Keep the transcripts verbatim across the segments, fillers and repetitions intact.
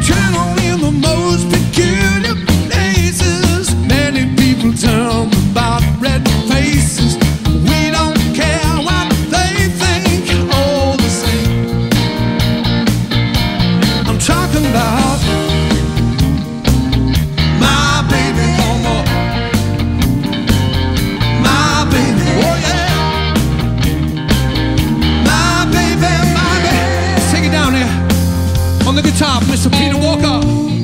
Travel in the most peculiar places. Many people tell me about red faces. We don't care what they think, all the same. I'm talking about my baby no more. My baby, oh yeah. My baby, my baby. Let's take it down there. On the guitar, Mister Peter Walker.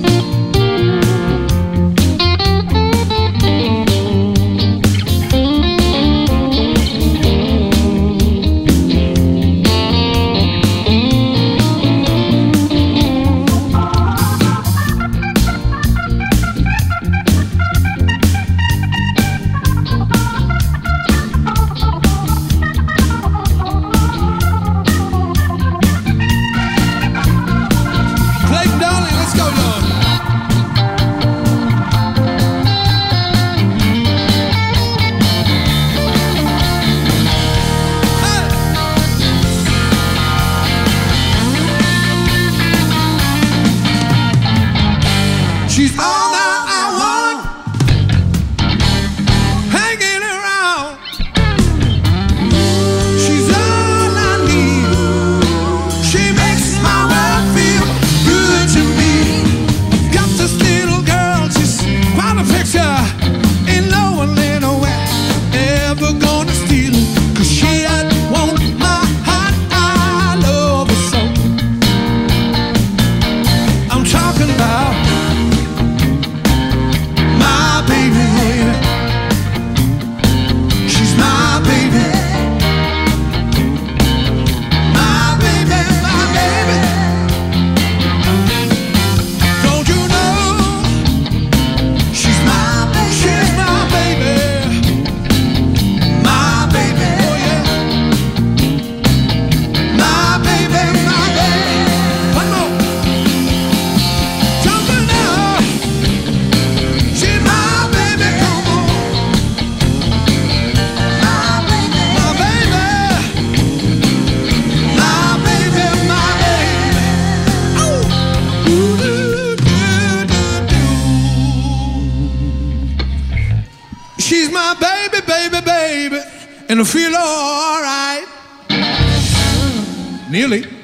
She's all that I want, hanging around. She's all I need. She makes my world feel good to me. Got this little girl, she's quite a picture. Ain't no one anywhere ever gonna steal it. 'Cause she had won my heart, I love her so. I'm talking about she's my baby, baby, baby, and I feel alright. Nearly.